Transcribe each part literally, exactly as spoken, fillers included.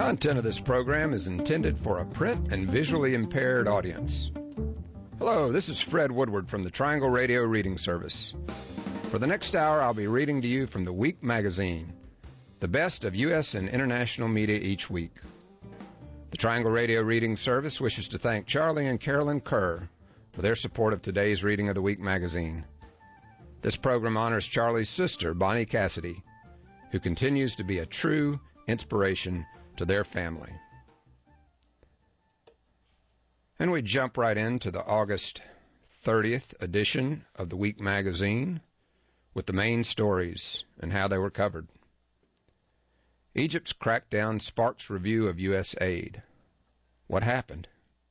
content of this program is intended for a print and visually impaired audience. Hello, this is Fred Woodward from the Triangle Radio Reading Service. For the next hour, I'll be reading to you from the Week magazine, the best of U S and international media each week. The Triangle Radio Reading Service wishes to thank Charlie and Carolyn Kerr for their support of today's reading of the Week magazine. This program honors Charlie's sister, Bonnie Cassidy, who continues to be a true inspiration to their family. And we jump right into the August thirtieth edition of the Week magazine with the main stories and how they were covered. Egypt's crackdown sparks review of U S aid. What happened?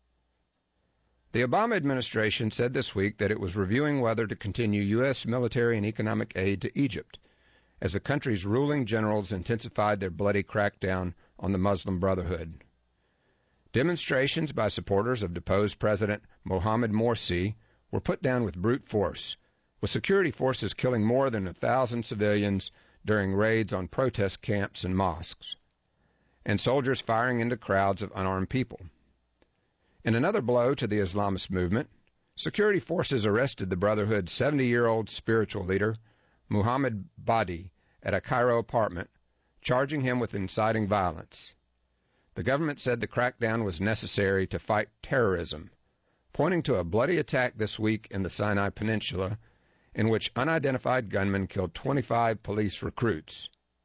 The Obama administration said this week that it was reviewing whether to continue U S military and economic aid to Egypt as the country's ruling generals intensified their bloody crackdown on the Muslim Brotherhood. Demonstrations by supporters of deposed President Mohamed Morsi were put down with brute force, with security forces killing more than a thousand civilians during raids on protest camps and mosques, and soldiers firing into crowds of unarmed people. In another blow to the Islamist movement, security forces arrested the Brotherhood's seventy-year-old spiritual leader, Muhammad Badi, at a Cairo apartment, charging him with inciting violence. The government said the crackdown was necessary to fight terrorism, pointing to a bloody attack this week in the Sinai Peninsula in which unidentified gunmen killed twenty-five police recruits.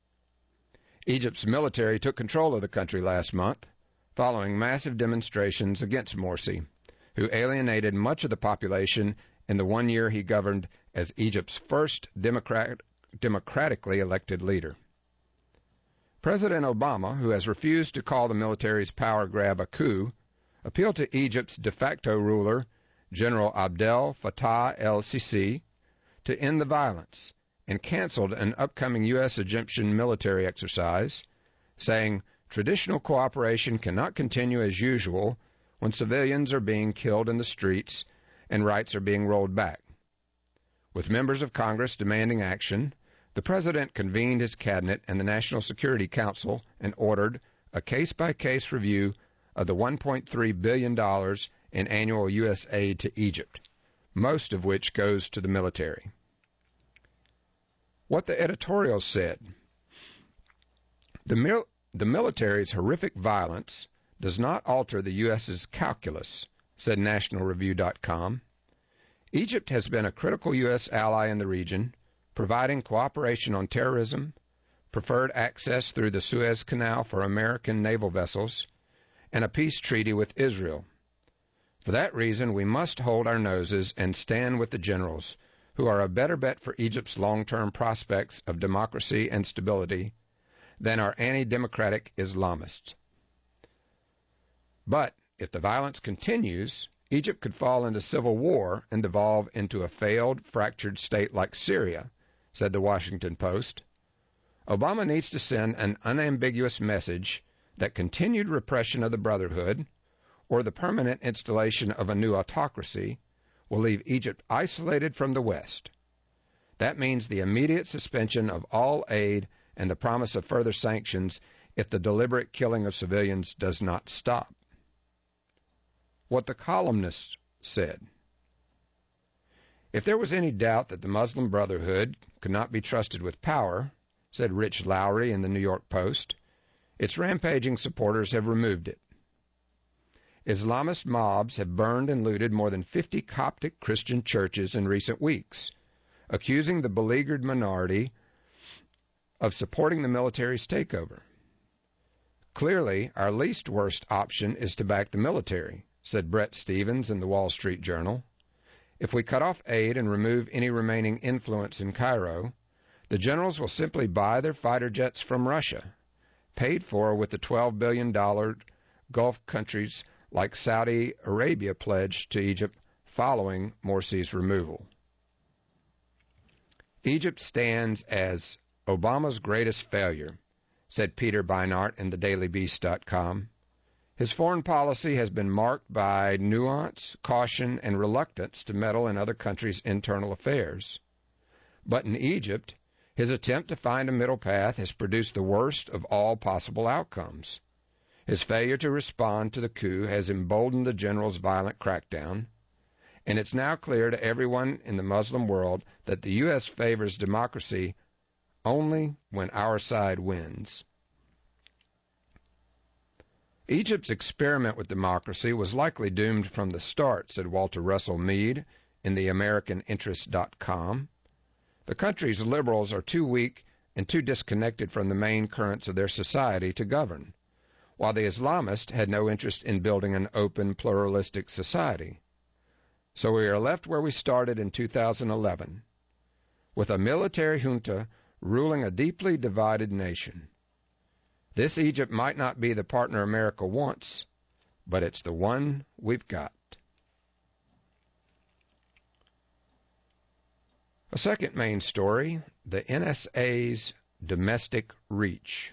Egypt's military took control of the country last month, following massive demonstrations against Morsi, who alienated much of the population in the one year he governed as Egypt's first democrat, democratically elected leader. President Obama, who has refused to call the military's power grab a coup, appealed to Egypt's de facto ruler, General Abdel Fattah el-Sisi, to end the violence and canceled an upcoming U S-Egyptian military exercise, saying traditional cooperation cannot continue as usual when civilians are being killed in the streets and rights are being rolled back. With members of Congress demanding action, the President convened his cabinet and the National Security Council and ordered a case-by-case review of the one point three billion dollars in annual U S aid to Egypt, most of which goes to the military. What the editorial said: the, mil- the military's horrific violence does not alter the U S's calculus, said National Review dot com. Egypt has been a critical U S ally in the region, providing cooperation on terrorism, preferred access through the Suez Canal for American naval vessels, and a peace treaty with Israel. For that reason, we must hold our noses and stand with the generals, who are a better bet for Egypt's long-term prospects of democracy and stability than our anti-democratic Islamists. But if the violence continues, Egypt could fall into civil war and devolve into a failed, fractured state like Syria, said the Washington Post. Obama needs to send an unambiguous message that continued repression of the Brotherhood or the permanent installation of a new autocracy will leave Egypt isolated from the West. That means the immediate suspension of all aid and the promise of further sanctions if the deliberate killing of civilians does not stop. What the columnist said: if there was any doubt that the Muslim Brotherhood could not be trusted with power, said Rich Lowry in the New York Post, its rampaging supporters have removed it. Islamist mobs have burned and looted more than fifty Coptic Christian churches in recent weeks, accusing the beleaguered minority of supporting the military's takeover. Clearly, our least worst option is to back the military, said Brett Stevens in the Wall Street Journal. If we cut off aid and remove any remaining influence in Cairo, the generals will simply buy their fighter jets from Russia, paid for with the twelve billion dollars Gulf countries like Saudi Arabia pledged to Egypt following Morsi's removal. Egypt stands as Obama's greatest failure, said Peter Beinart in the daily beast dot com. His foreign policy has been marked by nuance, caution, and reluctance to meddle in other countries' internal affairs. But in Egypt, his attempt to find a middle path has produced the worst of all possible outcomes. His failure to respond to the coup has emboldened the general's violent crackdown, and it's now clear to everyone in the Muslim world that the U S favors democracy only when our side wins. Egypt's experiment with democracy was likely doomed from the start, said Walter Russell Mead in the American Interest dot com. The country's liberals are too weak and too disconnected from the main currents of their society to govern, while the Islamists had no interest in building an open, pluralistic society. So we are left where we started in two thousand eleven, with a military junta ruling a deeply divided nation. This Egypt might not be the partner America wants, but it's the one we've got. A second main story, the N S A's domestic reach.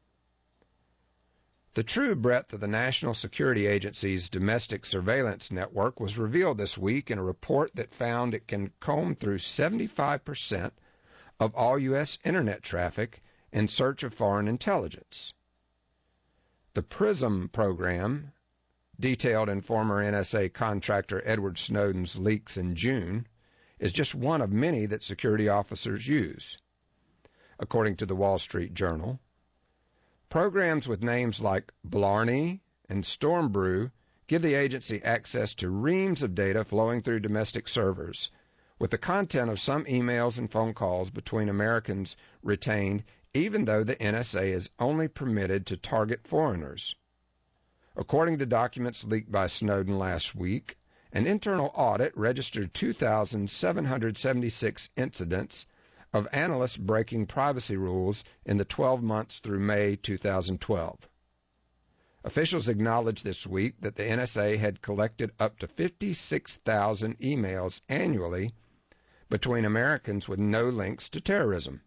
The true breadth of the National Security Agency's domestic surveillance network was revealed this week in a report that found it can comb through seventy-five percent of all U S Internet traffic in search of foreign intelligence. The PRISM program, detailed in former N S A contractor Edward Snowden's leaks in June, is just one of many that security officers use. According to the Wall Street Journal, programs with names like Blarney and Stormbrew give the agency access to reams of data flowing through domestic servers, with the content of some emails and phone calls between Americans retained, even though the N S A is only permitted to target foreigners. According to documents leaked by Snowden last week, an internal audit registered two thousand seven hundred seventy-six incidents of analysts breaking privacy rules in the twelve months through May two thousand twelve. Officials acknowledged this week that the N S A had collected up to fifty-six thousand emails annually between Americans with no links to terrorism.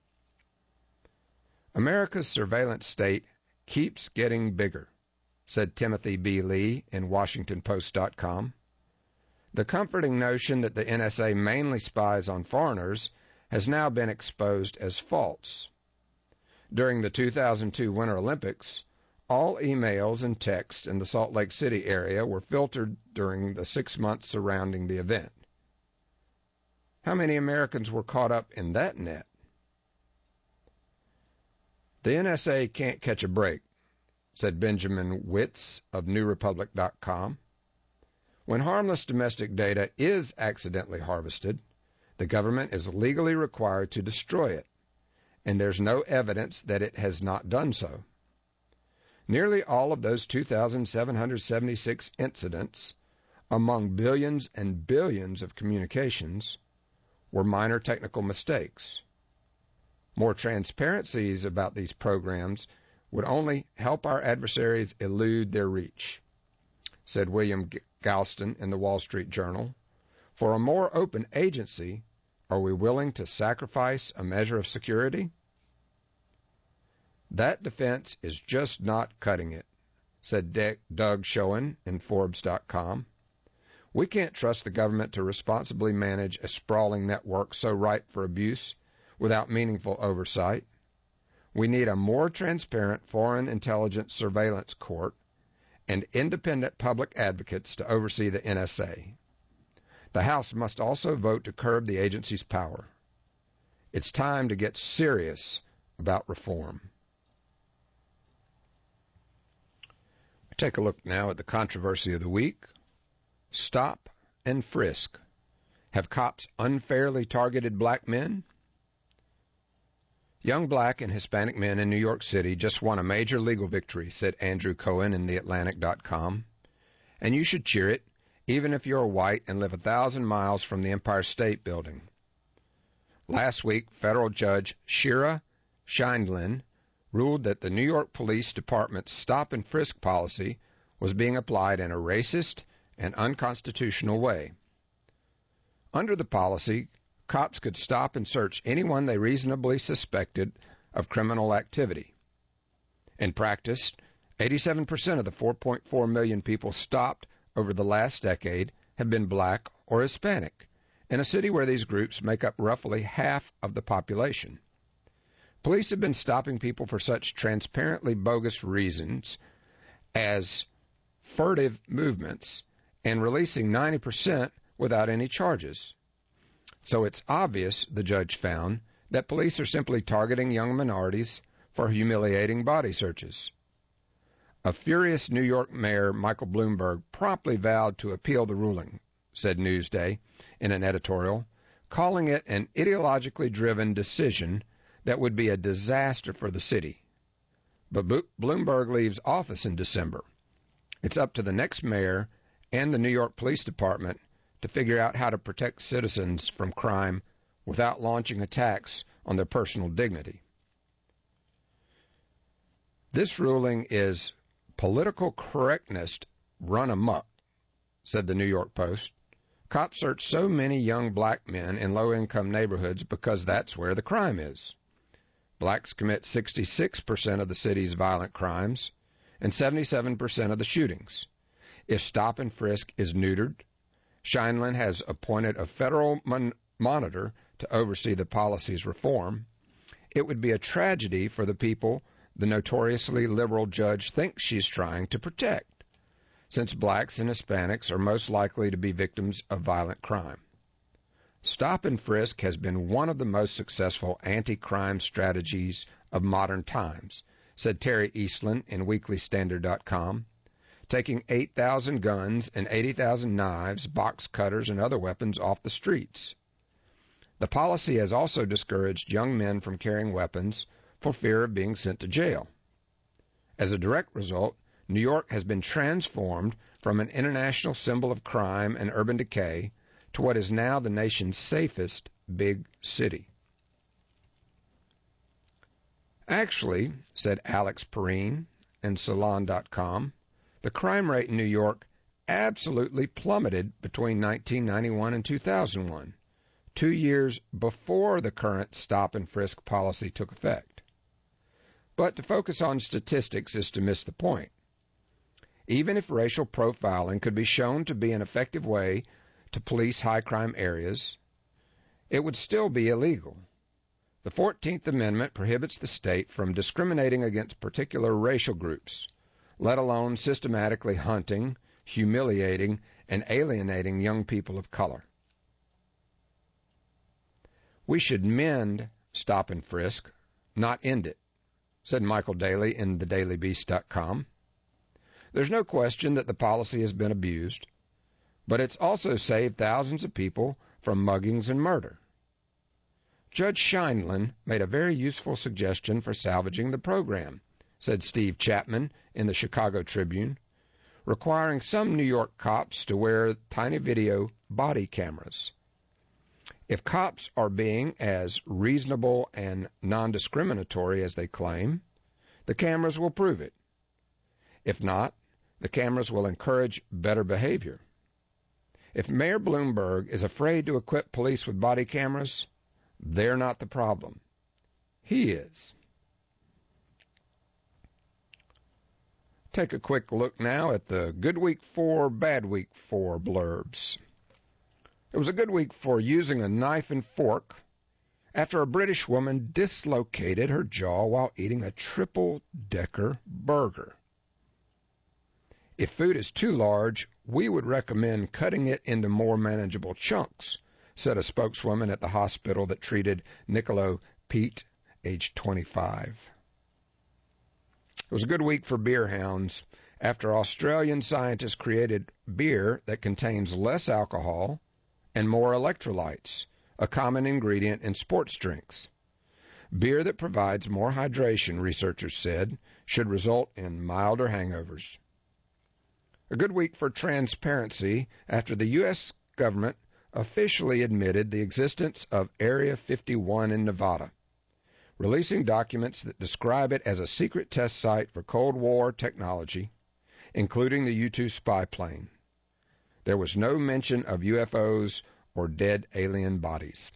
America's surveillance state keeps getting bigger, said Timothy B. Lee in Washington Post dot com. The comforting notion that the N S A mainly spies on foreigners has now been exposed as false. During the two thousand two Winter Olympics, all emails and texts in the Salt Lake City area were filtered during the six months surrounding the event. How many Americans were caught up in that net? The N S A can't catch a break, said Benjamin Witz of New Republic dot com. When harmless domestic data is accidentally harvested, the government is legally required to destroy it, and there's no evidence that it has not done so. Nearly all of those two thousand seven hundred seventy-six incidents, among billions and billions of communications, were minor technical mistakes. More transparencies about these programs would only help our adversaries elude their reach, said William Galston in the Wall Street Journal. For a more open agency, are we willing to sacrifice a measure of security? That defense is just not cutting it, said De- Doug Schoen in Forbes dot com. We can't trust the government to responsibly manage a sprawling network so ripe for abuse without meaningful oversight. We need a more transparent foreign intelligence surveillance court and independent public advocates to oversee the N S A. The House must also vote to curb the agency's power. It's time to get serious about reform. Take a look now at the controversy of the week. Stop and frisk. Have cops unfairly targeted black men? Young black and Hispanic men in New York City just won a major legal victory, said Andrew Cohen in the Atlantic dot com. And you should cheer it, even if you're white and live a thousand miles from the Empire State Building. Last week, federal judge Shira Scheindlin ruled that the New York Police Department's stop and frisk policy was being applied in a racist and unconstitutional way. Under the policy, cops could stop and search anyone they reasonably suspected of criminal activity. In practice, eighty-seven percent of the four point four million people stopped over the last decade have been black or Hispanic, in a city where these groups make up roughly half of the population. Police have been stopping people for such transparently bogus reasons as furtive movements and releasing ninety percent without any charges. So it's obvious, the judge found, that police are simply targeting young minorities for humiliating body searches. A furious New York Mayor Michael Bloomberg promptly vowed to appeal the ruling, said Newsday in an editorial, calling it an ideologically driven decision that would be a disaster for the city. But Bo- Bloomberg leaves office in December. It's up to the next mayor and the New York Police Department to figure out how to protect citizens from crime without launching attacks on their personal dignity. This ruling is political correctness run amok, said the New York Post. Cops search so many young black men in low-income neighborhoods because that's where the crime is. Blacks commit sixty-six percent of the city's violent crimes and seventy-seven percent of the shootings. If stop and frisk is neutered, Scheindlin has appointed a federal mon- monitor to oversee the policy's reform. It would be a tragedy for the people the notoriously liberal judge thinks she's trying to protect, since blacks and Hispanics are most likely to be victims of violent crime. Stop and frisk has been one of the most successful anti-crime strategies of modern times, said Terry Eastland in weekly standard dot com, taking eight thousand guns and eighty thousand knives, box cutters, and other weapons off the streets. The policy has also discouraged young men from carrying weapons for fear of being sent to jail. As a direct result, New York has been transformed from an international symbol of crime and urban decay to what is now the nation's safest big city. Actually, said Alex Perrine in Salon dot com, the crime rate in New York absolutely plummeted between nineteen ninety-one and two thousand one, two years before the current stop and frisk policy took effect. But to focus on statistics is to miss the point. Even if racial profiling could be shown to be an effective way to police high-crime areas, it would still be illegal. The fourteenth Amendment prohibits the state from discriminating against particular racial groups, let alone systematically hunting, humiliating, and alienating young people of color. We should mend stop and frisk, not end it, said Michael Daly in the daily beast dot com. There's no question that the policy has been abused, but it's also saved thousands of people from muggings and murder. Judge Scheindlin made a very useful suggestion for salvaging the program, said Steve Chapman in the Chicago Tribune, requiring some New York cops to wear tiny video body cameras. If cops are being as reasonable and non-discriminatory as they claim, the cameras will prove it. If not, the cameras will encourage better behavior. If Mayor Bloomberg is afraid to equip police with body cameras, they're not the problem. He is. Take a quick look now at the Good Week four, Bad Week four blurbs. It was a good week for using a knife and fork after a British woman dislocated her jaw while eating a triple-decker burger. If food is too large, we would recommend cutting it into more manageable chunks, said a spokeswoman at the hospital that treated Nicolo Pete, age twenty-five. It was a good week for beer hounds after Australian scientists created beer that contains less alcohol and more electrolytes, a common ingredient in sports drinks. Beer that provides more hydration, researchers said, should result in milder hangovers. A good week for transparency after the U S government officially admitted the existence of Area fifty-one in Nevada, releasing documents that describe it as a secret test site for Cold War technology, including the U two spy plane. There was no mention of U F Os or dead alien bodies.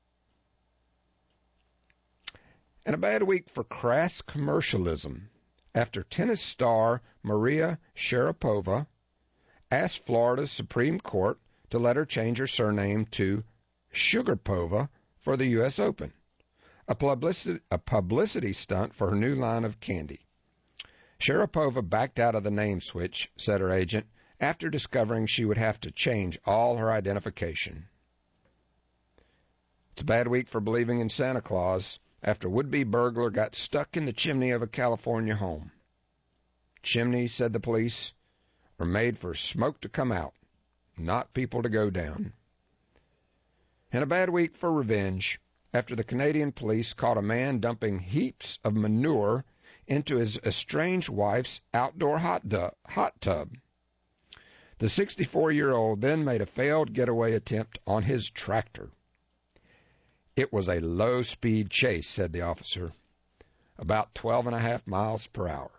And a bad week for crass commercialism after tennis star Maria Sharapova asked Florida's Supreme Court to let her change her surname to Sugarpova for the U S Open, a publicity, a publicity stunt for her new line of candy. Sharapova backed out of the name switch, said her agent, after discovering she would have to change all her identification. It's a bad week for believing in Santa Claus after would-be burglar got stuck in the chimney of a California home. Chimneys, said the police, are made for smoke to come out, not people to go down. And a bad week for revenge after the Canadian police caught a man dumping heaps of manure into his estranged wife's outdoor hot, du- hot tub. The sixty-four-year-old then made a failed getaway attempt on his tractor. It was a low-speed chase, said the officer, about twelve and a half miles per hour.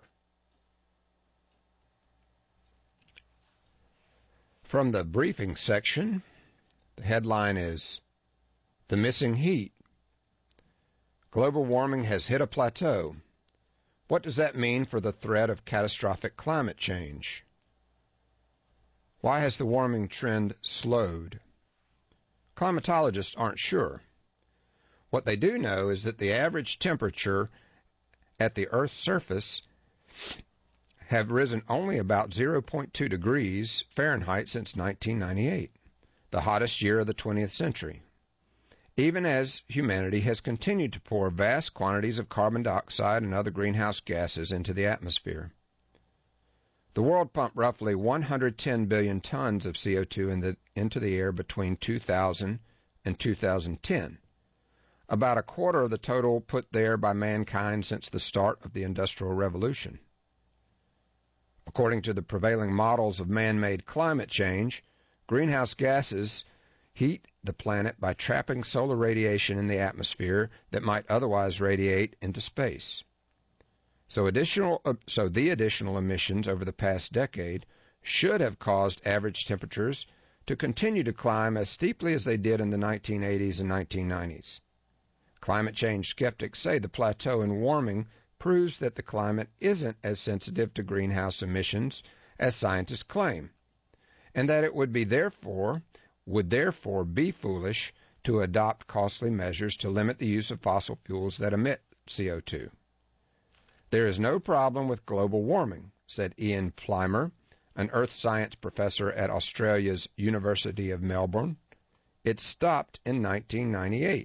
From the briefing section, the headline is, "The Missing Heat. Global warming has hit a plateau. What does that mean for the threat of catastrophic climate change? Why has the warming trend slowed? Climatologists aren't sure. What they do know is that the average temperature at the Earth's surface have risen only about zero point two degrees Fahrenheit since nineteen ninety-eight, the hottest year of the twentieth century, even as humanity has continued to pour vast quantities of carbon dioxide and other greenhouse gases into the atmosphere. The world pumped roughly one hundred ten billion tons of C O two in the, into the air between two thousand and two thousand ten, about a quarter of the total put there by mankind since the start of the Industrial Revolution. According to the prevailing models of man-made climate change, greenhouse gases heat the planet by trapping solar radiation in the atmosphere that might otherwise radiate into space. So, additional, uh, so the additional emissions over the past decade should have caused average temperatures to continue to climb as steeply as they did in the nineteen eighties and nineteen nineties. Climate change skeptics say the plateau in warming proves that the climate isn't as sensitive to greenhouse emissions as scientists claim, and that it would be therefore would therefore be foolish to adopt costly measures to limit the use of fossil fuels that emit C O two. There is no problem with global warming, said Ian Plimer, an earth science professor at Australia's University of Melbourne. It stopped in nineteen ninety-eight.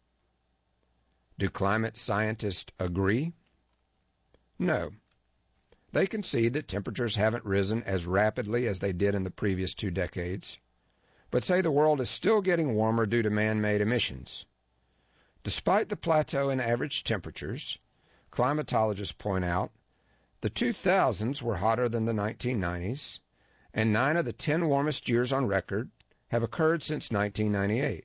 Do climate scientists agree? No. They concede that temperatures haven't risen as rapidly as they did in the previous two decades, but say the world is still getting warmer due to man-made emissions. Despite the plateau in average temperatures, climatologists point out the two thousands were hotter than the nineteen nineties, and nine of the ten warmest years on record have occurred since nineteen ninety-eight.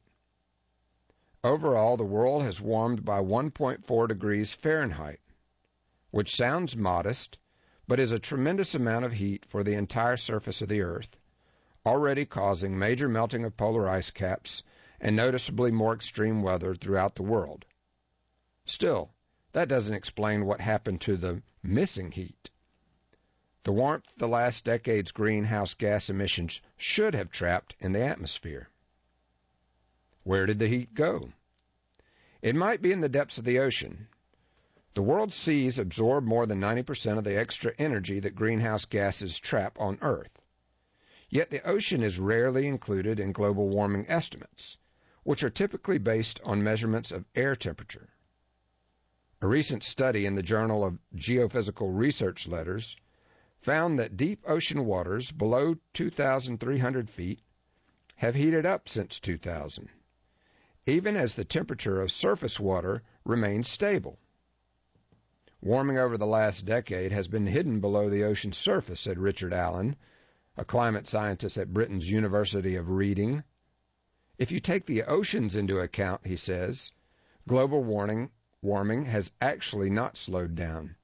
Overall, the world has warmed by one point four degrees Fahrenheit, which sounds modest, but is a tremendous amount of heat for the entire surface of the Earth, already causing major melting of polar ice caps and noticeably more extreme weather throughout the world. Still, that doesn't explain what happened to the missing heat. The warmth the last decade's greenhouse gas emissions should have trapped in the atmosphere. Where did the heat go? It might be in the depths of the ocean. The world's seas absorb more than ninety percent of the extra energy that greenhouse gases trap on Earth. Yet the ocean is rarely included in global warming estimates, which are typically based on measurements of air temperature. A recent study in the Journal of Geophysical Research Letters found that deep ocean waters below two thousand three hundred feet have heated up since two thousand, even as the temperature of surface water remains stable. Warming over the last decade has been hidden below the ocean's surface, said Richard Allen, a climate scientist at Britain's University of Reading. If you take the oceans into account, he says, global warming, warming has actually not slowed down.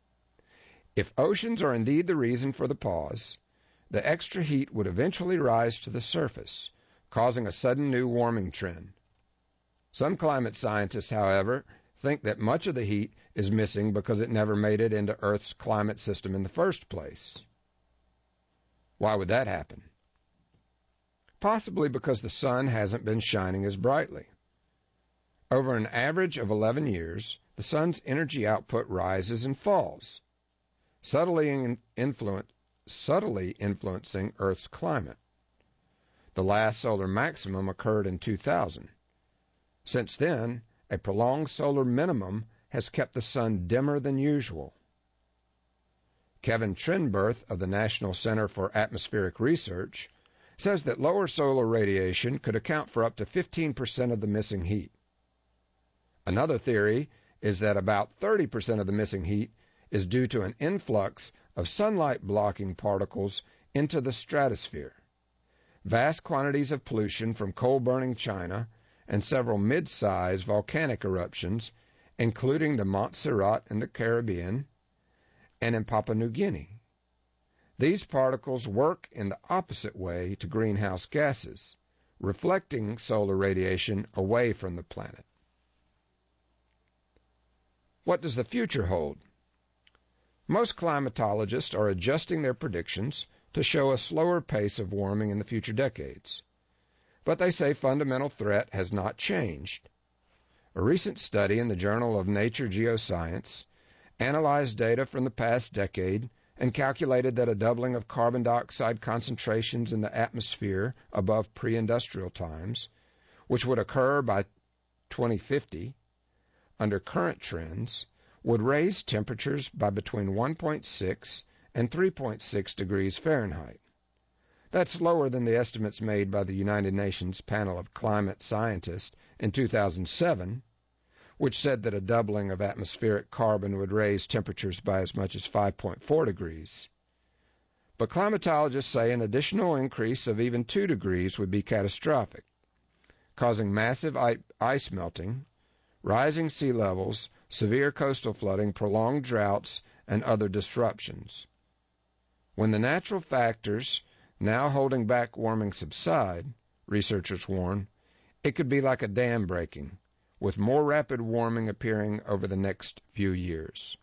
If oceans are indeed the reason for the pause, the extra heat would eventually rise to the surface, causing a sudden new warming trend. Some climate scientists, however, think that much of the heat is missing because it never made it into Earth's climate system in the first place. Why would that happen? Possibly because the sun hasn't been shining as brightly. Over an average of eleven years, the sun's energy output rises and falls. subtly, influence, subtly influencing Earth's climate. The last solar maximum occurred in two thousand. Since then, a prolonged solar minimum has kept the sun dimmer than usual. Kevin Trenberth of the National Center for Atmospheric Research says that lower solar radiation could account for up to fifteen percent of the missing heat. Another theory is that about thirty percent of the missing heat is due to an influx of sunlight-blocking particles into the stratosphere. Vast quantities of pollution from coal-burning China and several mid-sized volcanic eruptions, including the Montserrat in the Caribbean and in Papua New Guinea. These particles work in the opposite way to greenhouse gases, reflecting solar radiation away from the planet. What does the future hold? Most climatologists are adjusting their predictions to show a slower pace of warming in the future decades. But they say fundamental threat has not changed. A recent study in the Journal of Nature Geoscience analyzed data from the past decade and calculated that a doubling of carbon dioxide concentrations in the atmosphere above pre-industrial times, which would occur by twenty fifty, under current trends, would raise temperatures by between one point six and three point six degrees Fahrenheit. That's lower than the estimates made by the United Nations Panel of Climate Scientists in two thousand seven, which said that a doubling of atmospheric carbon would raise temperatures by as much as five point four degrees. But climatologists say an additional increase of even two degrees would be catastrophic, causing massive ice melting, rising sea levels, severe coastal flooding, prolonged droughts, and other disruptions. When the natural factors now holding back warming subside, researchers warn, it could be like a dam breaking, with more rapid warming appearing over the next few years.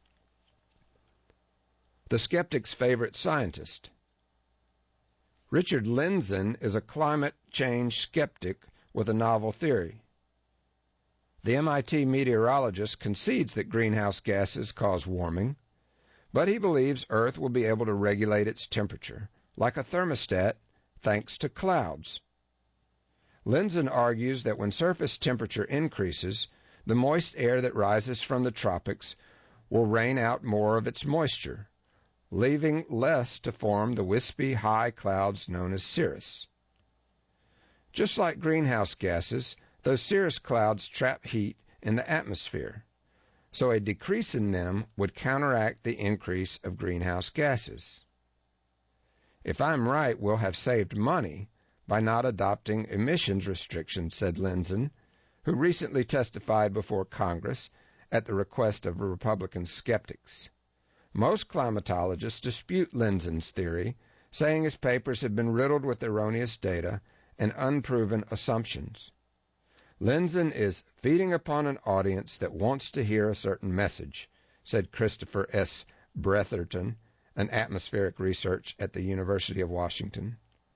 The skeptic's favorite scientist. Richard Lindzen is a climate change skeptic with a novel theory. The M I T meteorologist concedes that greenhouse gases cause warming, but he believes Earth will be able to regulate its temperature, like a thermostat, thanks to clouds. Lindzen argues that when surface temperature increases, the moist air that rises from the tropics will rain out more of its moisture, leaving less to form the wispy high clouds known as cirrus. Just like greenhouse gases, those cirrus clouds trap heat in the atmosphere, so a decrease in them would counteract the increase of greenhouse gases. If I'm right, we'll have saved money by not adopting emissions restrictions, said Lindzen, who recently testified before Congress at the request of Republican skeptics. Most climatologists dispute Lindzen's theory, saying his papers have been riddled with erroneous data and unproven assumptions. Lindzen is feeding upon an audience that wants to hear a certain message, said Christopher S. Bretherton, an atmospheric researcher at the University of Washington.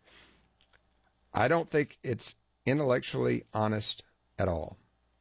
I don't think it's intellectually honest at all.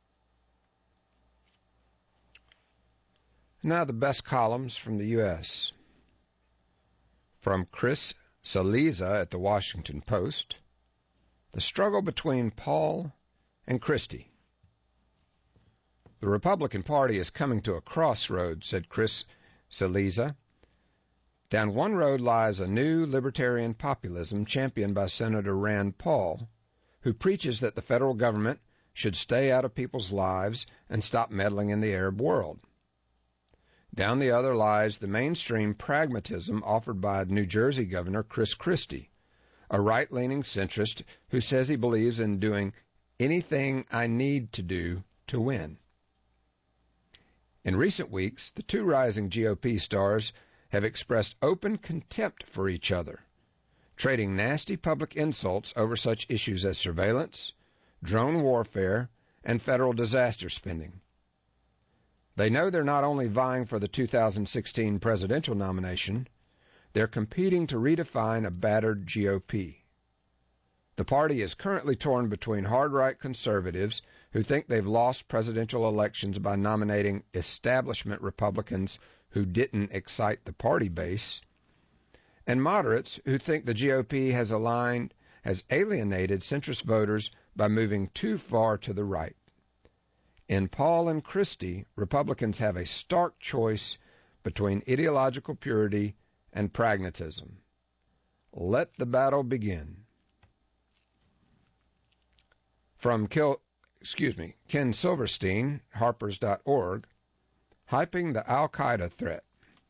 Now the best columns from the U S From Chris Cillizza at the Washington Post, the struggle between Paul and Christie. The Republican Party is coming to a crossroads, said Chris Cillizza. Down one road lies a new libertarian populism championed by Senator Rand Paul, who preaches that the federal government should stay out of people's lives and stop meddling in the Arab world. Down the other lies the mainstream pragmatism offered by New Jersey Governor Chris Christie, a right-leaning centrist who says he believes in doing anything I need to do to win. In recent weeks, the two rising G O P stars have expressed open contempt for each other, trading nasty public insults over such issues as surveillance, drone warfare, and federal disaster spending. They know they're not only vying for the two thousand sixteen presidential nomination, they're competing to redefine a battered G O P. The party is currently torn between hard-right conservatives who think they've lost presidential elections by nominating establishment Republicans who didn't excite the party base, and moderates who think the G O P has aligned, has alienated centrist voters by moving too far to the right. In Paul and Christie, Republicans have a stark choice between ideological purity and pragmatism. Let the battle begin. From Kil, excuse me, Ken Silverstein, Harpers dot org, hyping the Al-Qaeda threat.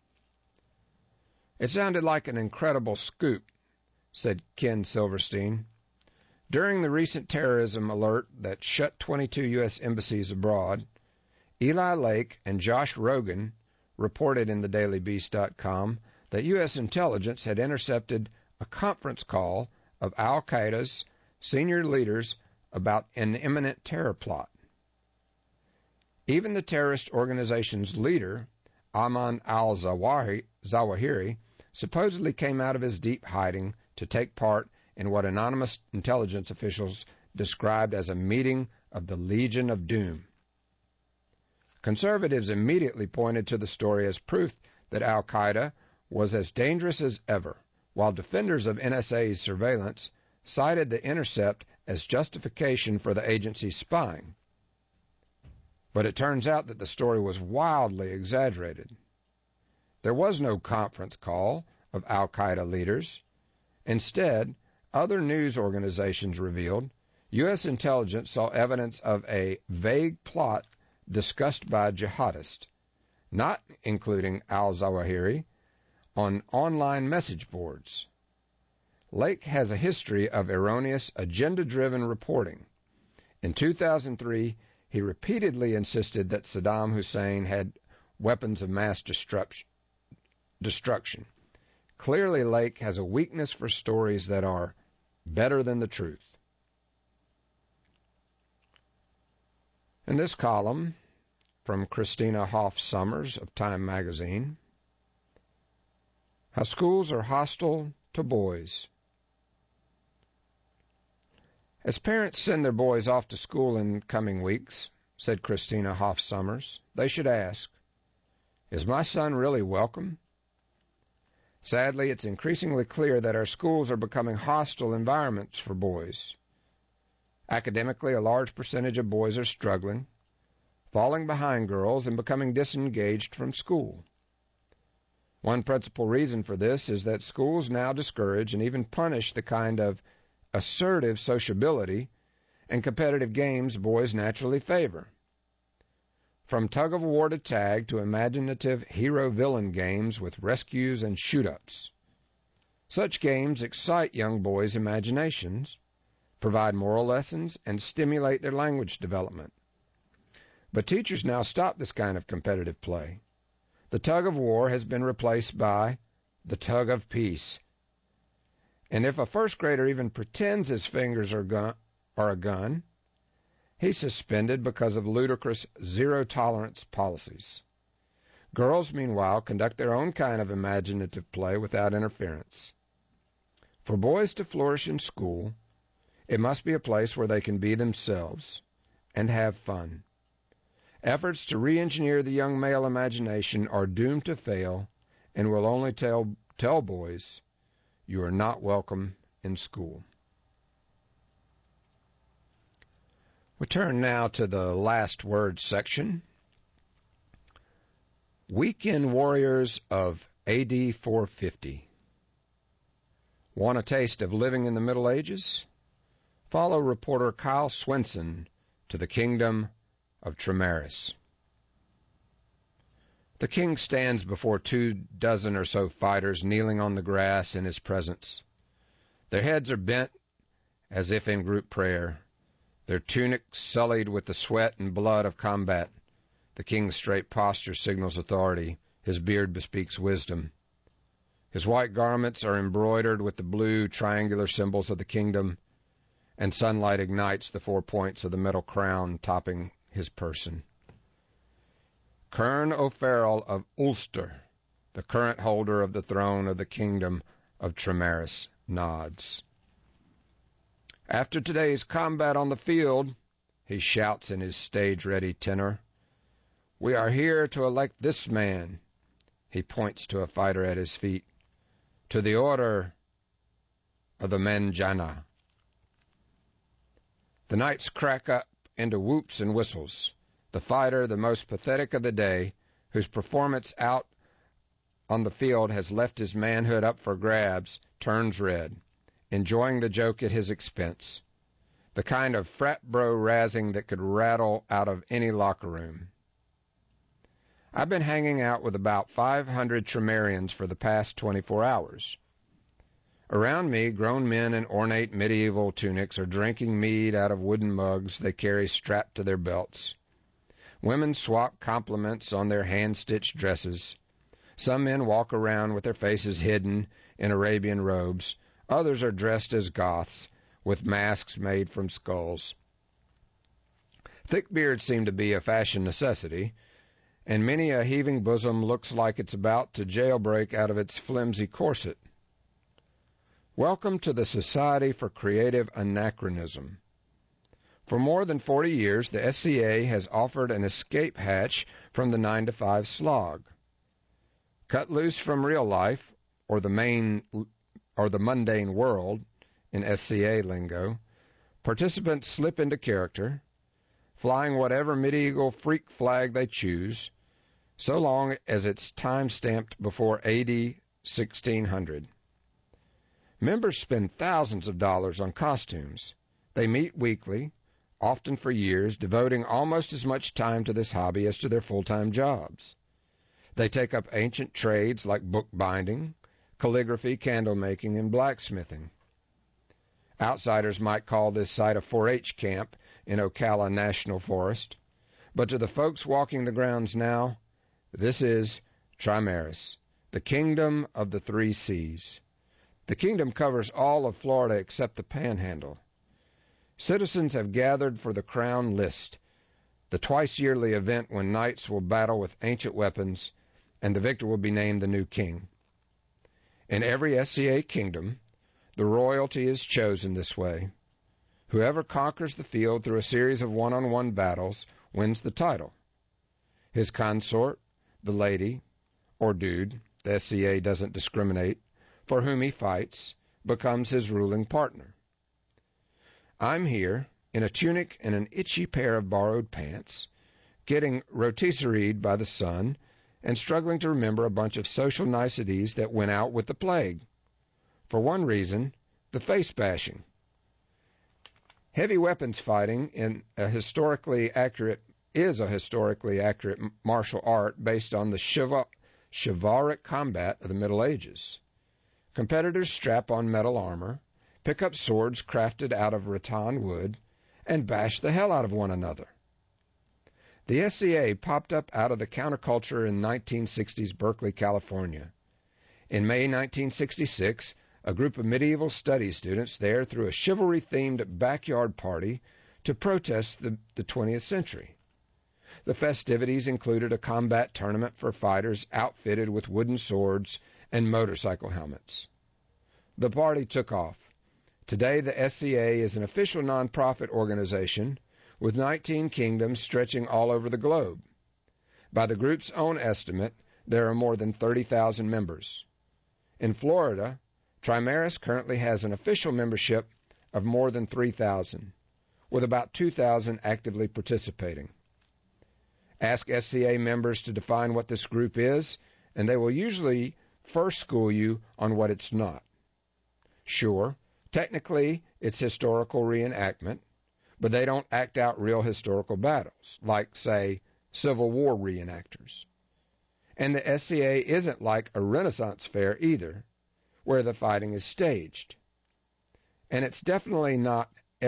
It sounded like an incredible scoop, said Ken Silverstein. During the recent terrorism alert that shut twenty-two U S embassies abroad, Eli Lake and Josh Rogan reported in the daily beast dot com that U S intelligence had intercepted a conference call of Al-Qaeda's senior leaders about an imminent terror plot. Even the terrorist organization's leader, Ayman al-Zawahiri, supposedly came out of his deep hiding to take part in what anonymous intelligence officials described as a meeting of the Legion of Doom. Conservatives immediately pointed to the story as proof that Al-Qaeda was as dangerous as ever, while defenders of N S A's surveillance cited the intercept as justification for the agency's spying. But it turns out that the story was wildly exaggerated. There was no conference call of Al-Qaeda leaders. Instead, other news organizations revealed U S intelligence saw evidence of a vague plot discussed by jihadists, not including al-Zawahiri, on online message boards. Lake has a history of erroneous, agenda-driven reporting. In two thousand three, he repeatedly insisted that Saddam Hussein had weapons of mass destruction. Clearly, Lake has a weakness for stories that are better than the truth. In this column, from Christina Hoff Sommers of Time magazine, How Schools Are Hostile to Boys. As parents send their boys off to school in coming weeks, said Christina Hoff Sommers, they should ask, is my son really welcome? Sadly, it's increasingly clear that our schools are becoming hostile environments for boys. Academically, a large percentage of boys are struggling, falling behind girls, and becoming disengaged from school. One principal reason for this is that schools now discourage and even punish the kind of assertive sociability and competitive games boys naturally favor. From tug-of-war to tag to imaginative hero-villain games with rescues and shoot-ups. Such games excite young boys' imaginations, provide moral lessons, and stimulate their language development. But teachers now stop this kind of competitive play. The tug-of-war has been replaced by the tug of peace. And if a first grader even pretends his fingers are, gun, are a gun, he's suspended because of ludicrous zero-tolerance policies. Girls, meanwhile, conduct their own kind of imaginative play without interference. For boys to flourish in school, it must be a place where they can be themselves and have fun. Efforts to re-engineer the young male imagination are doomed to fail and will only tell, tell boys, you are not welcome in school. We turn now to the last word section. Weekend Warriors of A D four fifty. Want a taste of living in the Middle Ages? Follow reporter Kyle Swenson to the kingdom of Tremaris. The king stands before two dozen or so fighters kneeling on the grass in his presence. Their heads are bent as if in group prayer, their tunics sullied with the sweat and blood of combat. The king's straight posture signals authority. His beard bespeaks wisdom. His white garments are embroidered with the blue triangular symbols of the kingdom, and sunlight ignites the four points of the metal crown topping his person. Kern O'Farrell of Ulster, the current holder of the throne of the kingdom of Tremaris, nods. After today's combat on the field, he shouts in his stage-ready tenor, we are here to elect this man, He points to a fighter at his feet. To the order of the Manjana. The knights crack up into whoops and whistles. The fighter, the most pathetic of the day, whose performance out on the field has left his manhood up for grabs, turns red, enjoying the joke at his expense. The kind of frat bro razzing that could rattle out of any locker room. I've been hanging out with about five hundred Tremerians for the past twenty-four hours. Around me, grown men in ornate medieval tunics are drinking mead out of wooden mugs they carry strapped to their belts. Women swap compliments on their hand-stitched dresses. Some men walk around with their faces hidden in Arabian robes. Others are dressed as Goths, with masks made from skulls. Thick beards seem to be a fashion necessity, and many a heaving bosom looks like it's about to jailbreak out of its flimsy corset. Welcome to the Society for Creative Anachronism. For more than forty years, the S C A has offered an escape hatch from the nine to five slog. Cut loose from real life, or the main, or the mundane world, in S C A lingo, participants slip into character, flying whatever medieval freak flag they choose, so long as it's time-stamped before A D sixteen hundred. Members spend thousands of dollars on costumes. They meet weekly, often for years, devoting almost as much time to this hobby as to their full-time jobs. They take up ancient trades like bookbinding, calligraphy, candle-making, and blacksmithing. Outsiders might call this site a four H camp in Ocala National Forest, but to the folks walking the grounds now, this is Trimeris, the kingdom of the three seas. The kingdom covers all of Florida except the Panhandle. Citizens have gathered for the Crown List, the twice-yearly event when knights will battle with ancient weapons, and the victor will be named the new king. In every S C A kingdom, the royalty is chosen this way. Whoever conquers the field through a series of one-on-one battles wins the title. His consort, the lady, or dude, the S C A doesn't discriminate, for whom he fights, becomes his ruling partner. I'm here, in a tunic and an itchy pair of borrowed pants, getting rotisseried by the sun, and struggling to remember a bunch of social niceties that went out with the plague. For one reason, the face bashing. Heavy weapons fighting in a historically accurate is a historically accurate martial art based on the chival- chivalric combat of the Middle Ages. Competitors strap on metal armor, pick up swords crafted out of rattan wood, and bash the hell out of one another. The S C A popped up out of the counterculture in nineteen sixties Berkeley, California. In May nineteen sixty-six, a group of medieval studies students there threw a chivalry-themed backyard party to protest the, the twentieth century. The festivities included a combat tournament for fighters outfitted with wooden swords and motorcycle helmets. The party took off. Today, the S C A is an official nonprofit organization with nineteen kingdoms stretching all over the globe. By the group's own estimate, there are more than thirty thousand members. In Florida, Trimeris currently has an official membership of more than three thousand, with about two thousand actively participating. Ask S C A members to define what this group is, and they will usually first school you on what it's not. Sure, technically it's historical reenactment, but they don't act out real historical battles, like, say, Civil War reenactors. And the S C A isn't like a Renaissance fair either, where the fighting is staged. And it's definitely not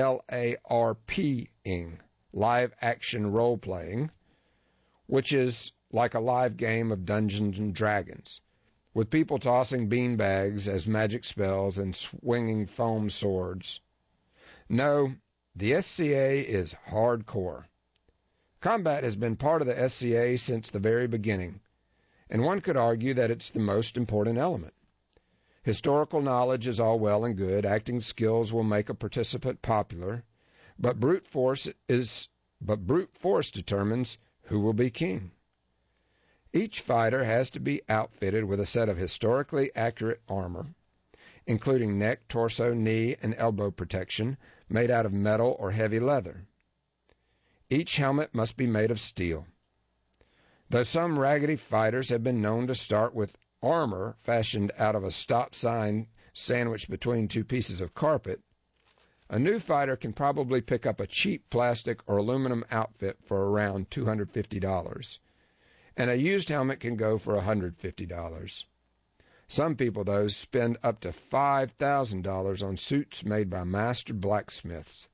LARP-ing, live-action role-playing, which is like a live game of Dungeons and Dragons, with people tossing beanbags as magic spells and swinging foam swords. No, the S C A is hardcore. Combat has been part of the S C A since the very beginning, and one could argue that it's the most important element. Historical knowledge is all well and good. Acting skills will make a participant popular, but brute force is but brute force determines who will be king. Each fighter has to be outfitted with a set of historically accurate armor, including neck, torso, knee, and elbow protection made out of metal or heavy leather. Each helmet must be made of steel. Though some raggedy fighters have been known to start with armor fashioned out of a stop sign sandwiched between two pieces of carpet, a new fighter can probably pick up a cheap plastic or aluminum outfit for around two hundred fifty dollars, and a used helmet can go for one hundred fifty dollars. Some people, though, spend up to five thousand dollars on suits made by master blacksmiths.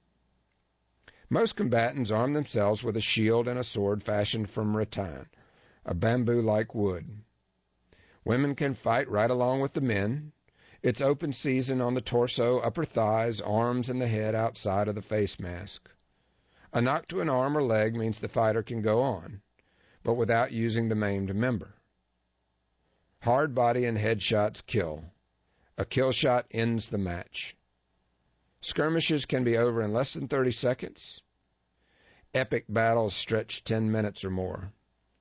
Most combatants arm themselves with a shield and a sword fashioned from rattan, a bamboo-like wood. Women can fight right along with the men. It's open season on the torso, upper thighs, arms, and the head outside of the face mask. A knock to an arm or leg means the fighter can go on, but without using the maimed member. Hard body and head shots kill. A kill shot ends the match. Skirmishes can be over in less than thirty seconds. Epic battles stretch ten minutes or more.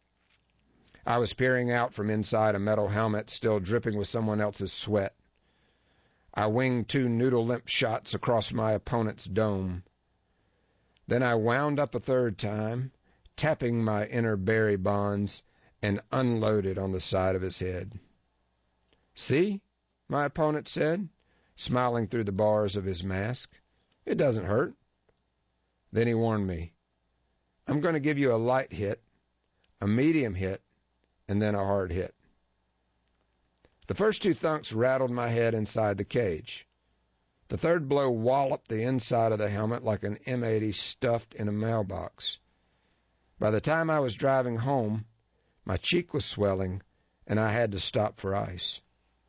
I was peering out from inside a metal helmet still dripping with someone else's sweat. I winged two noodle-limp shots across my opponent's dome. Then I wound up a third time, tapping my inner Barry Bonds, and unloaded on the side of his head. "See?" my opponent said, smiling through the bars of his mask. "It doesn't hurt." Then he warned me, "I'm going to give you a light hit, a medium hit, and then a hard hit." The first two thunks rattled my head inside the cage. The third blow walloped the inside of the helmet like an M eighty stuffed in a mailbox. By the time I was driving home, my cheek was swelling, and I had to stop for ice.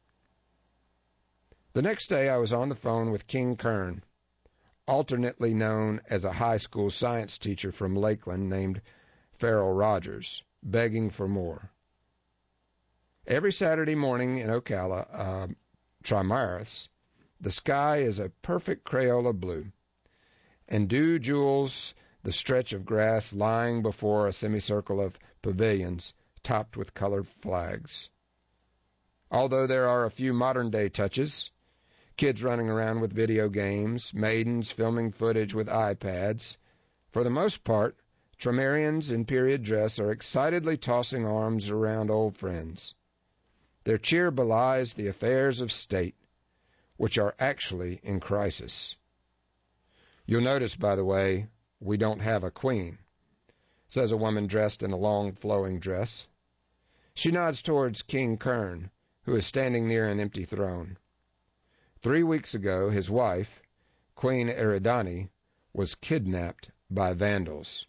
The next day I was on the phone with King Kern, alternately known as a high school science teacher from Lakeland named Farrell Rogers, begging for more. Every Saturday morning in Ocala, uh, Trimaris, the sky is a perfect Crayola blue, and dew jewels the stretch of grass lying before a semicircle of pavilions topped with colored flags. Although there are a few modern-day touches, kids running around with video games, maidens filming footage with iPads, for the most part, Tramarians in period dress are excitedly tossing arms around old friends. Their cheer belies the affairs of state, which are actually in crisis. You'll notice, by the way, we don't have a queen, says a woman dressed in a long flowing dress. She nods towards King Kern, who is standing near an empty throne. Three weeks ago, his wife, Queen Eridani, was kidnapped by vandals.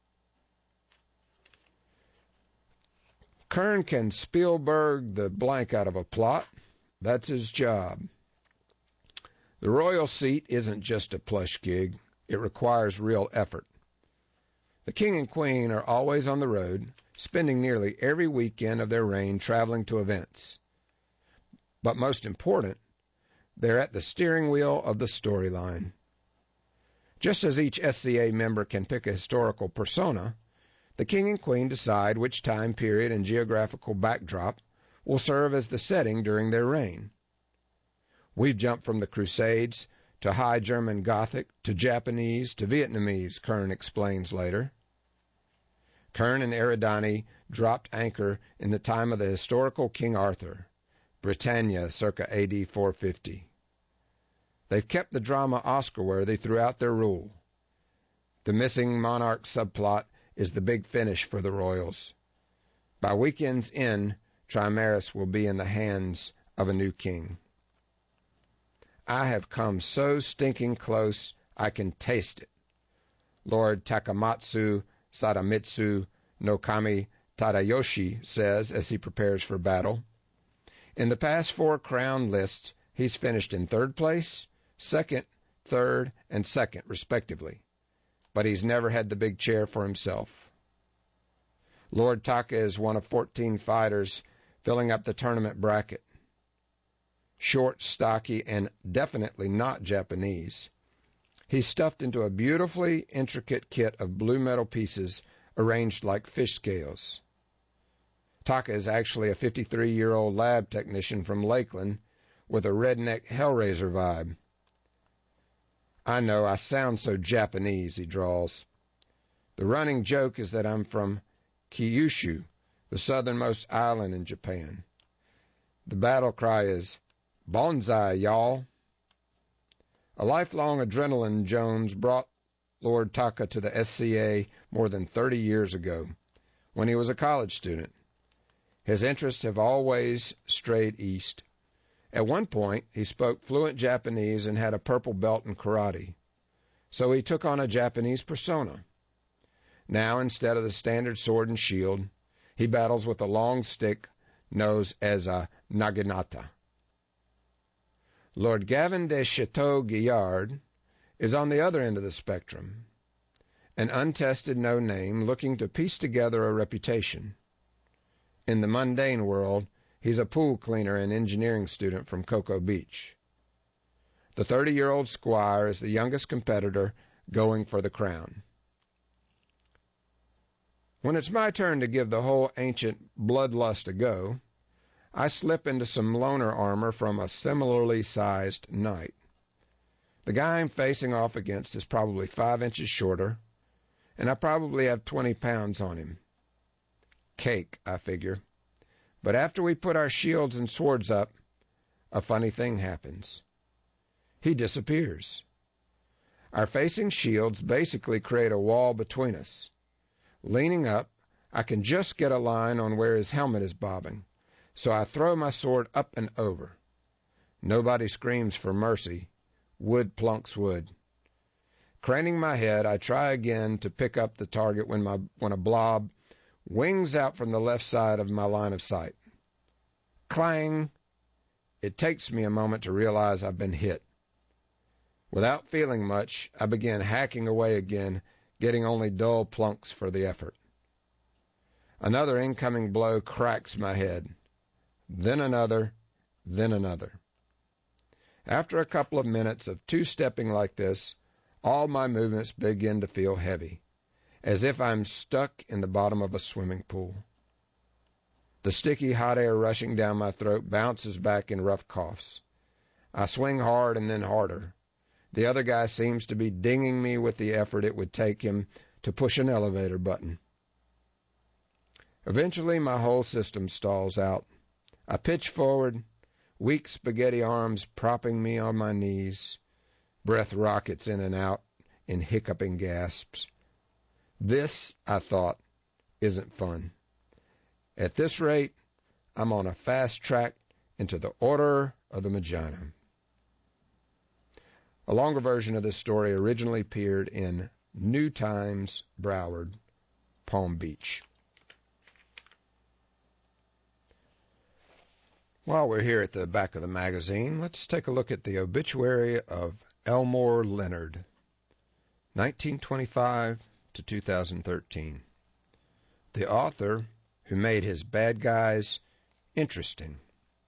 Kern can Spielberg the blank out of a plot. That's his job. The royal seat isn't just a plush gig. It requires real effort. The king and queen are always on the road, spending nearly every weekend of their reign traveling to events. But most important, they're at the steering wheel of the storyline. Just as each S C A member can pick a historical persona, the king and queen decide which time period and geographical backdrop will serve as the setting during their reign. We've jumped from the Crusades to High German Gothic to Japanese to Vietnamese, Kern explains later. Kern and Eridani dropped anchor in the time of the historical King Arthur, Britannia circa A D four fifty. They've kept the drama Oscar-worthy throughout their rule. The missing monarch subplot is the big finish for the royals. By weekend's end, Trimaris will be in the hands of a new king. I have come so stinking close I can taste it, Lord Takamatsu Sadamitsu no Kami Tadayoshi says as he prepares for battle. In the past four crown lists, he's finished in third place, second, third, and second, respectively. But he's never had the big chair for himself. Lord Taka is one of fourteen fighters filling up the tournament bracket. Short, stocky, and definitely not Japanese. He's stuffed into a beautifully intricate kit of blue metal pieces arranged like fish scales. Taka is actually a fifty-three-year-old lab technician from Lakeland with a redneck Hellraiser vibe. I know, I sound so Japanese, he drawls. The running joke is that I'm from Kyushu, the southernmost island in Japan. The battle cry is, "Bonsai, y'all." A lifelong adrenaline Jones brought Lord Taka to the S C A more than thirty years ago, when he was a college student. His interests have always strayed east. At one point, he spoke fluent Japanese and had a purple belt in karate, so he took on a Japanese persona. Now, instead of the standard sword and shield, he battles with a long stick known as a naginata. Lord Gavin de Chateau-Guillard is on the other end of the spectrum, an untested no-name looking to piece together a reputation. In the mundane world, he's a pool cleaner and engineering student from Cocoa Beach. The thirty-year-old squire is the youngest competitor going for the crown. When it's my turn to give the whole ancient bloodlust a go, I slip into some loner armor from a similarly sized knight. The guy I'm facing off against is probably five inches shorter, and I probably have twenty pounds on him. Cake, I figure. But after we put our shields and swords up, a funny thing happens. He disappears. Our facing shields basically create a wall between us. Leaning up, I can just get a line on where his helmet is bobbing, so I throw my sword up and over. Nobody screams for mercy. Wood plunks wood. Craning my head, I try again to pick up the target when, my, when a blob wings out from the left side of my line of sight. Clang! It takes me a moment to realize I've been hit. Without feeling much, I begin hacking away again, getting only dull plunks for the effort. Another incoming blow cracks my head. Then another, then another. After a couple of minutes of two-stepping like this, all my movements begin to feel heavy, as if I'm stuck in the bottom of a swimming pool. The sticky hot air rushing down my throat bounces back in rough coughs. I swing hard and then harder. The other guy seems to be dinging me with the effort it would take him to push an elevator button. Eventually, my whole system stalls out. I pitch forward, weak spaghetti arms propping me on my knees. Breath rockets in and out in hiccuping gasps. This, I thought, isn't fun. At this rate, I'm on a fast track into the Order of the Magina. A longer version of this story originally appeared in New Times, Broward, Palm Beach. While we're here at the back of the magazine, let's take a look at the obituary of Elmore Leonard, nineteen twenty-five to two thousand thirteen. The author who made his bad guys interesting.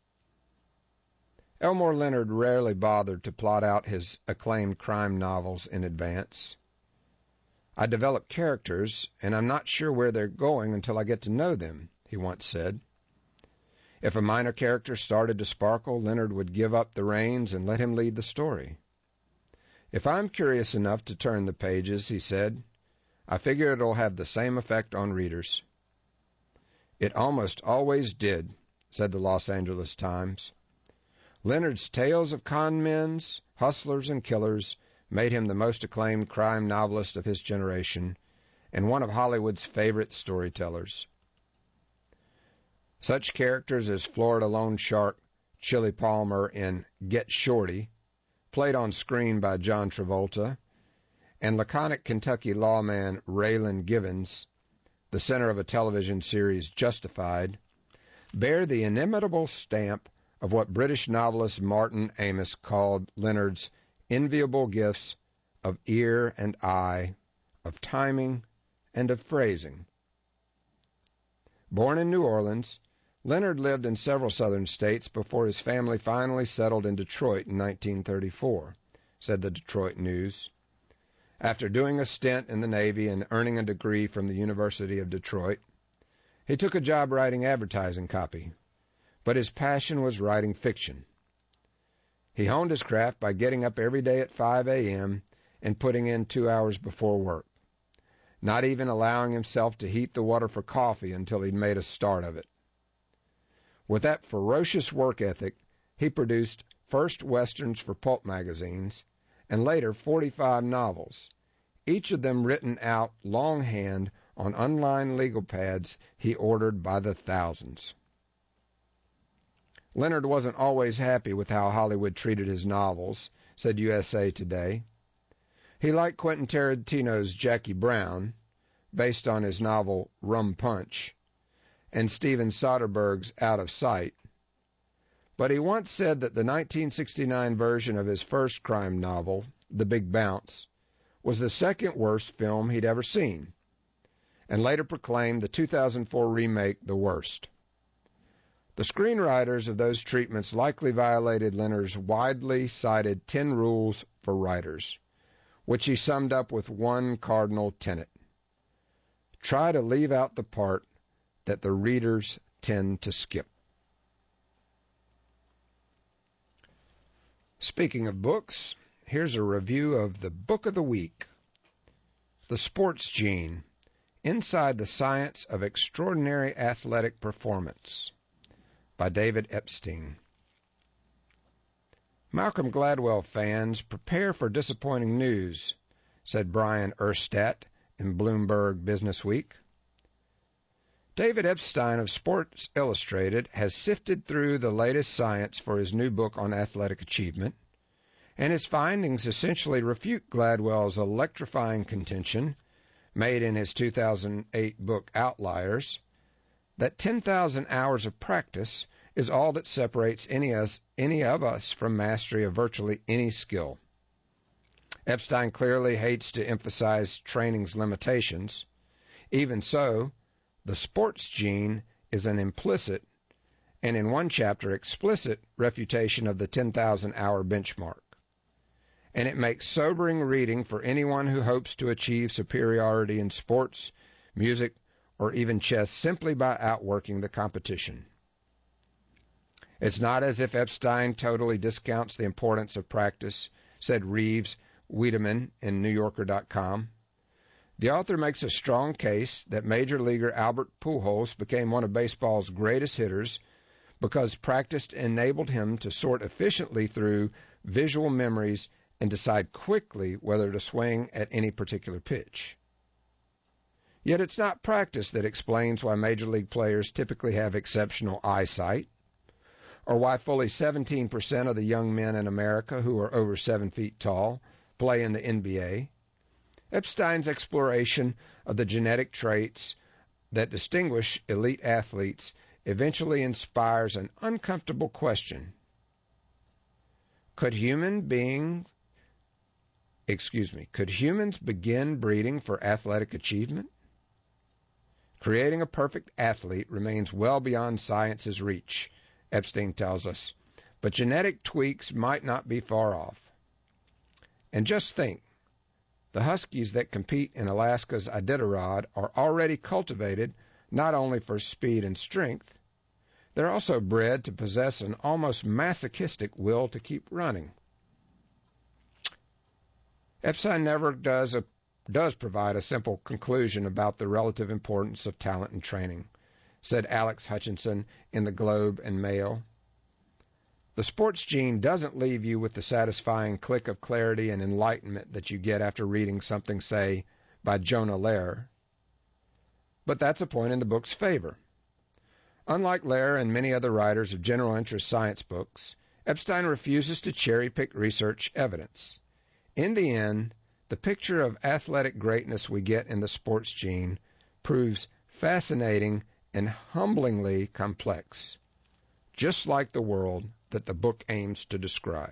Elmore Leonard rarely bothered to plot out his acclaimed crime novels in advance. I develop characters, and I'm not sure where they're going until I get to know them, he once said. If a minor character started to sparkle, Leonard would give up the reins and let him lead the story. If I'm curious enough to turn the pages, he said, I figure it'll have the same effect on readers. It almost always did, said the Los Angeles Times. Leonard's tales of con men, hustlers, and killers made him the most acclaimed crime novelist of his generation and one of Hollywood's favorite storytellers. Such characters as Florida loan shark Chili Palmer in Get Shorty, played on screen by John Travolta, and laconic Kentucky lawman Raylan Givens, the center of a television series Justified, bear the inimitable stamp of what British novelist Martin Amis called Leonard's enviable gifts of ear and eye, of timing, and of phrasing. Born in New Orleans, Leonard lived in several southern states before his family finally settled in Detroit in nineteen thirty-four, said the Detroit News. After doing a stint in the Navy and earning a degree from the University of Detroit, He took a job writing advertising copy, but his passion was writing fiction. He honed his craft by getting up every day at five a.m. and putting in two hours before work, not even allowing himself to heat the water for coffee until he'd made a start of it. With that ferocious work ethic, he produced first westerns for pulp magazines and later forty-five novels, each of them written out longhand on unlined legal pads he ordered by the thousands. Leonard wasn't always happy with how Hollywood treated his novels, said U S A Today. He liked Quentin Tarantino's Jackie Brown, based on his novel Rum Punch, and Steven Soderbergh's Out of Sight. But he once said that the nineteen sixty-nine version of his first crime novel, The Big Bounce, was the second worst film he'd ever seen, and later proclaimed the two thousand four remake the worst. The screenwriters of those treatments likely violated Leonard's widely cited ten rules for writers, which he summed up with one cardinal tenet: try to leave out the part that the readers tend to skip. Speaking of books, here's a review of the Book of the Week, The Sports Gene, Inside the Science of Extraordinary Athletic Performance, by David Epstein. Malcolm Gladwell fans, prepare for disappointing news, said Brian Erstadt in Bloomberg Businessweek. David Epstein of Sports Illustrated has sifted through the latest science for his new book on athletic achievement, and his findings essentially refute Gladwell's electrifying contention, made in his two thousand eight book Outliers, that ten thousand hours of practice is all that separates any, us, any of us from mastery of virtually any skill. Epstein clearly hates to emphasize training's limitations. Even so, the sports gene is an implicit, and in one chapter explicit, refutation of the ten thousand hour benchmark. And it makes sobering reading for anyone who hopes to achieve superiority in sports, music, or even chess simply by outworking the competition. It's not as if Epstein totally discounts the importance of practice, said Reeves Wiedemann in New Yorker dot com. The author makes a strong case that Major Leaguer Albert Pujols became one of baseball's greatest hitters because practice enabled him to sort efficiently through visual memories and decide quickly whether to swing at any particular pitch. Yet it's not practice that explains why Major League players typically have exceptional eyesight, or why fully seventeen percent of the young men in America who are over seven feet tall play in the N B A. Epstein's exploration of the genetic traits that distinguish elite athletes eventually inspires an uncomfortable question. Could human beings, excuse me, could humans begin breeding for athletic achievement? Creating a perfect athlete remains well beyond science's reach, Epstein tells us, but genetic tweaks might not be far off. And just think, the Huskies that compete in Alaska's Iditarod are already cultivated not only for speed and strength, they're also bred to possess an almost masochistic will to keep running. Epstein never does, a, does provide a simple conclusion about the relative importance of talent and training, said Alex Hutchinson in the Globe and Mail. The sports gene doesn't leave you with the satisfying click of clarity and enlightenment that you get after reading something, say, by Jonah Lehrer. But that's a point in the book's favor. Unlike Lehrer and many other writers of general interest science books, Epstein refuses to cherry-pick research evidence. In the end, the picture of athletic greatness we get in the sports gene proves fascinating and humblingly complex, just like the world that the book aims to describe.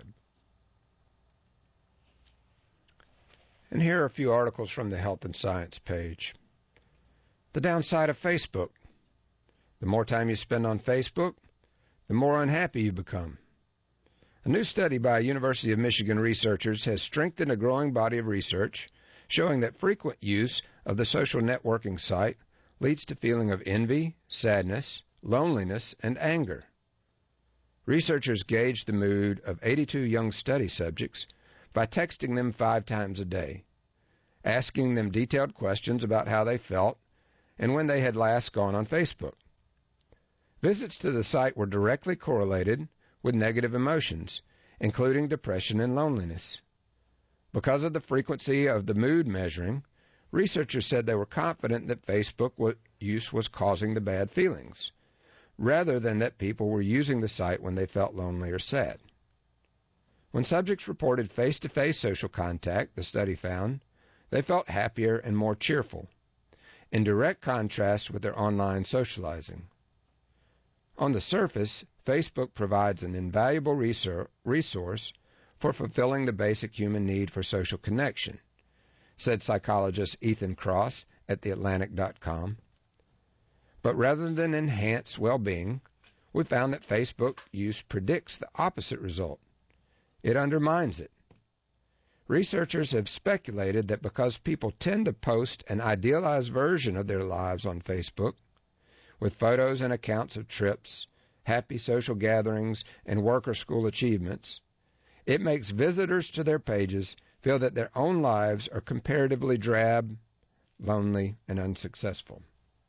And here are a few articles from the Health and Science page. The downside of Facebook. The more time you spend on Facebook, the more unhappy you become. A new study by University of Michigan researchers has strengthened a growing body of research showing that frequent use of the social networking site leads to feeling of envy, sadness, loneliness, and anger. Researchers gauged the mood of eighty-two young study subjects by texting them five times a day, asking them detailed questions about how they felt and when they had last gone on Facebook. Visits to the site were directly correlated with negative emotions, including depression and loneliness. Because of the frequency of the mood measuring, researchers said they were confident that Facebook use was causing the bad feelings, rather than that people were using the site when they felt lonely or sad. When subjects reported face-to-face social contact, the study found, they felt happier and more cheerful, in direct contrast with their online socializing. On the surface, Facebook provides an invaluable resource for fulfilling the basic human need for social connection, said psychologist Ethan Cross at the atlantic dot com. But rather than enhance well-being, we found that Facebook use predicts the opposite result. It undermines it. Researchers have speculated that because people tend to post an idealized version of their lives on Facebook, with photos and accounts of trips, happy social gatherings, and work or school achievements, it makes visitors to their pages feel that their own lives are comparatively drab, lonely, and unsuccessful.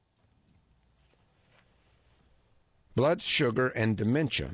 Blood sugar and dementia.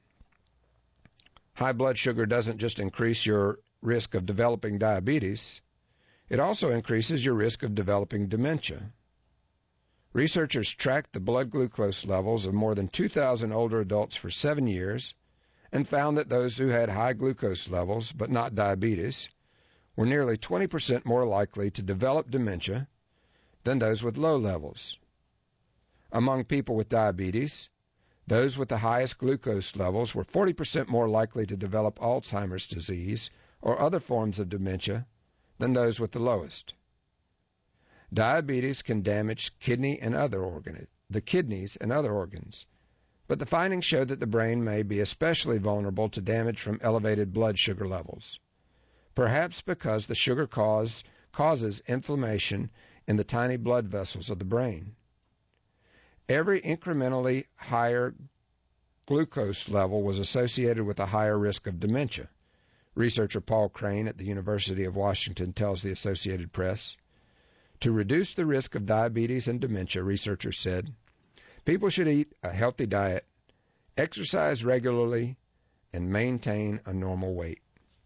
High blood sugar doesn't just increase your risk of developing diabetes, it also increases your risk of developing dementia. Researchers tracked the blood glucose levels of more than two thousand older adults for seven years and found that those who had high glucose levels but not diabetes were nearly twenty percent more likely to develop dementia than those with low levels. Among people with diabetes, those with the highest glucose levels were forty percent more likely to develop Alzheimer's disease or other forms of dementia than those with the lowest. Diabetes can damage kidney and other organ, the kidneys and other organs, but the findings showed that the brain may be especially vulnerable to damage from elevated blood sugar levels, perhaps because the sugar cause, causes inflammation in the tiny blood vessels of the brain. Every incrementally higher glucose level was associated with a higher risk of dementia, researcher Paul Crane at the University of Washington tells the Associated Press. To reduce the risk of diabetes and dementia, researchers said, people should eat a healthy diet, exercise regularly, and maintain a normal weight.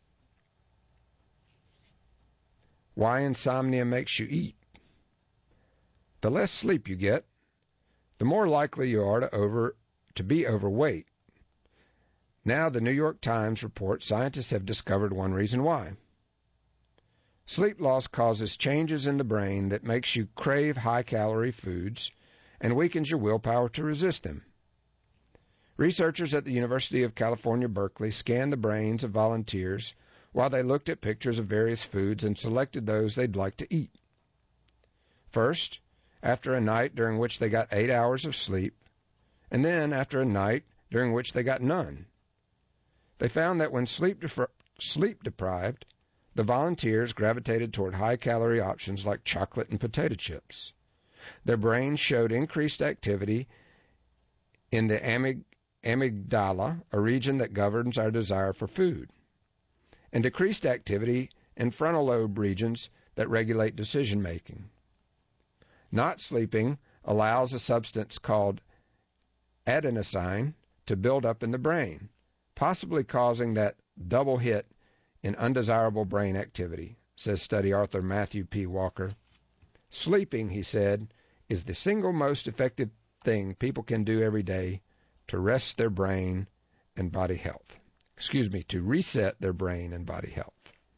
Why insomnia makes you eat. The less sleep you get, the more likely you are to over to be overweight. Now, the New York Times reports scientists have discovered one reason why. Sleep loss causes changes in the brain that makes you crave high-calorie foods and weakens your willpower to resist them. Researchers at the University of California, Berkeley scanned the brains of volunteers while they looked at pictures of various foods and selected those they'd like to eat. First, after a night during which they got eight hours of sleep, and then after a night during which they got none. They found that when sleep, def- sleep deprived, the volunteers gravitated toward high-calorie options like chocolate and potato chips. Their brains showed increased activity in the amyg- amygdala, a region that governs our desire for food, and decreased activity in frontal lobe regions that regulate decision-making. Not sleeping allows a substance called adenosine to build up in the brain, possibly causing that double hit in undesirable brain activity, says study author Matthew P. Walker. Sleeping, he said, is the single most effective thing people can do every day to rest their brain and body health. Excuse me, to reset their brain and body health.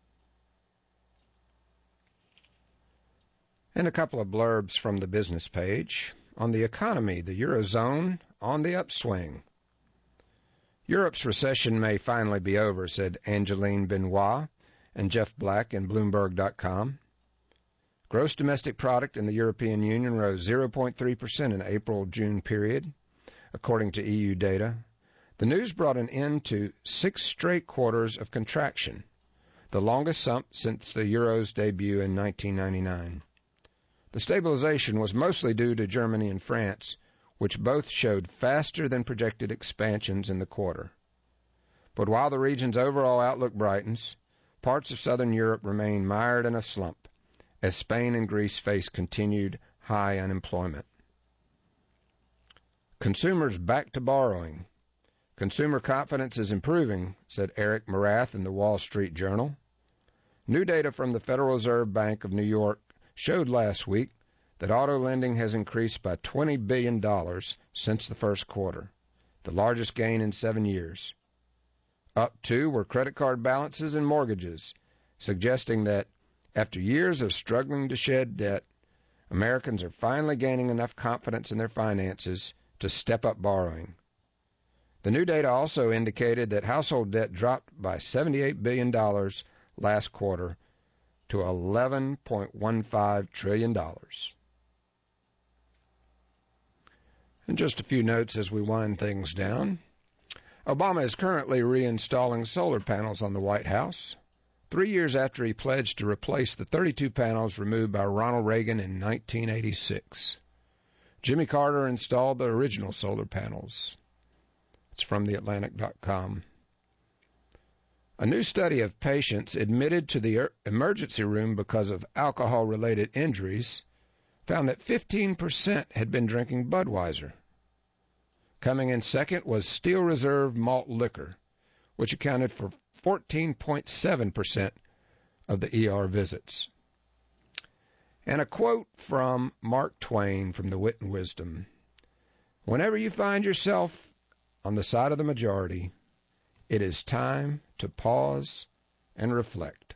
And a couple of blurbs from the business page. On the economy, the Eurozone on the upswing. Europe's recession may finally be over, said Angeline Benoit and Jeff Black in Bloomberg dot com. Gross domestic product in the European Union rose zero point three percent in April-June period, according to E U data. The news brought an end to six straight quarters of contraction, the longest sump since the euro's debut in nineteen ninety-nine. The stabilization was mostly due to Germany and France, which both showed faster than projected expansions in the quarter. But while the region's overall outlook brightens, parts of southern Europe remain mired in a slump, as Spain and Greece face continued high unemployment. Consumers back to borrowing. Consumer confidence is improving, said Eric Morath in the Wall Street Journal. New data from the Federal Reserve Bank of New York showed last week that auto lending has increased by twenty billion dollars since the first quarter, the largest gain in seven years. Up, too, were credit card balances and mortgages, suggesting that after years of struggling to shed debt, Americans are finally gaining enough confidence in their finances to step up borrowing. The new data also indicated that household debt dropped by seventy-eight billion dollars last quarter to eleven point one five trillion dollars. And just a few notes as we wind things down. Obama is currently reinstalling solar panels on the White House, three years after he pledged to replace the thirty-two panels removed by Ronald Reagan in nineteen eighty-six. Jimmy Carter installed the original solar panels. It's from the Atlantic dot com. A new study of patients admitted to the emergency room because of alcohol-related injuries found that fifteen percent had been drinking Budweiser. Coming in second was Steel Reserve malt liquor, which accounted for fourteen point seven percent of the E R visits. And a quote from Mark Twain from The Wit and Wisdom. Whenever you find yourself on the side of the majority, it is time to pause and reflect.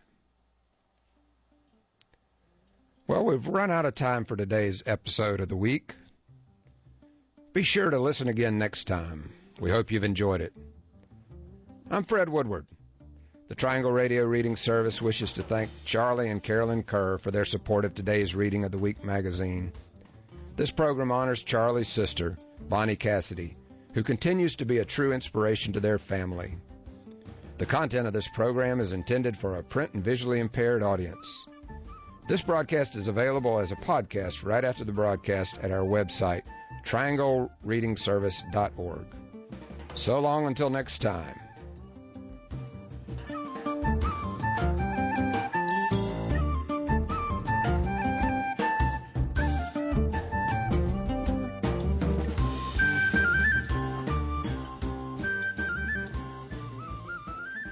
Well, we've run out of time for today's episode of the week. Be sure to listen again next time. We hope you've enjoyed it. I'm Fred Woodward. The Triangle Radio Reading Service wishes to thank Charlie and Carolyn Kerr for their support of today's reading of the Week magazine. This program honors Charlie's sister, Bonnie Cassidy, who continues to be a true inspiration to their family. The content of this program is intended for a print and visually impaired audience. This broadcast is available as a podcast right after the broadcast at our website, triangle reading service dot org. So long until next time.